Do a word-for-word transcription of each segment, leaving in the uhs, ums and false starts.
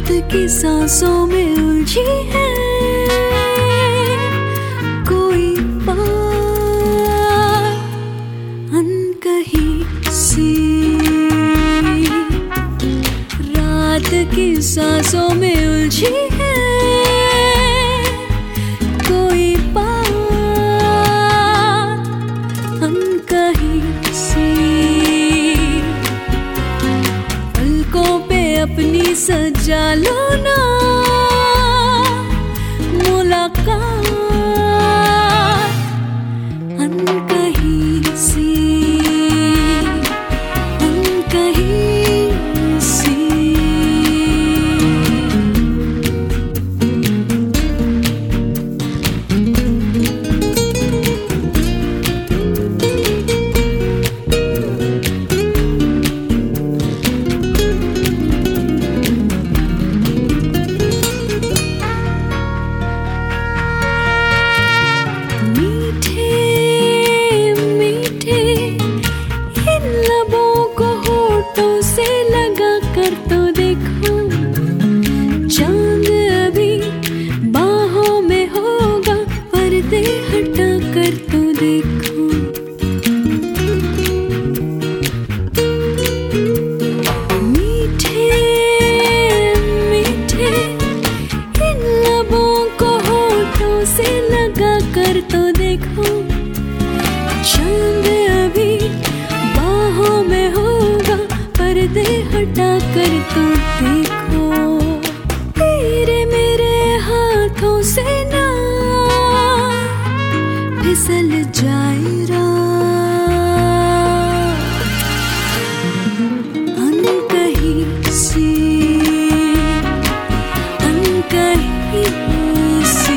की सांसों में उलझी है कोई बात अनकही सी। रात की सांसों में उलझी है कोई बात अनकही सी। पलकों पे अपनी सजा लो ना मुलाकात अनकही सी, अनकही सी। तो देखो चांद अभी बाहों में होगा, पर्दे हटा कर तो देखो। तेरे मेरे हाथों से ना फिसल जाए रात अनकही सी, अनकही सी।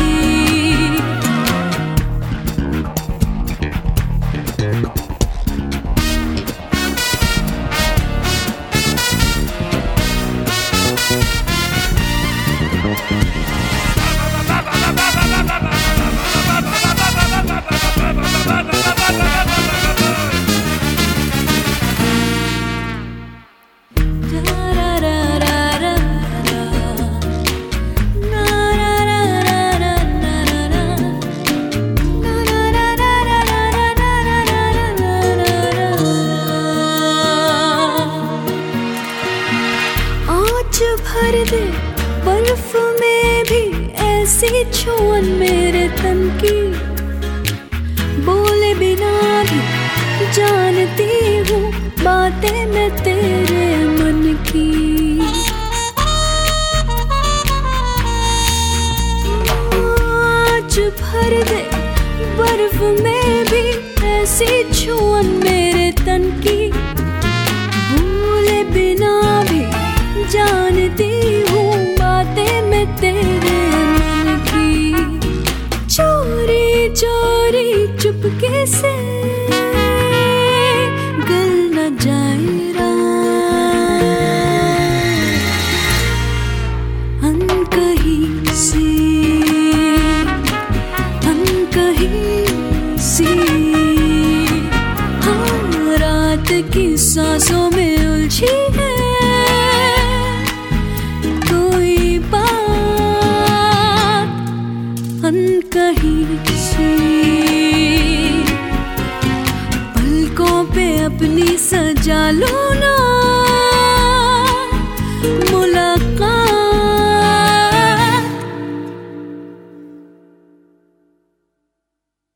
भर दे बर्फ में भी ऐसी छुअन मेरे तन की, बोले बिना भी जानती हूँ बातें मैं तेरे मन की। आज भर दे बर्फ में भी ऐसी छुअन मेरे तन की, बोले बिना भी जानती हूँ बातें मैं तेरे मन की। चोरी चोरी चुपके से गल न जाए रात अनकही सी, अनकही सी। हाँ, रात की सांसों में उलझी है अनकही सी। पलकों पे अपनी सजा लो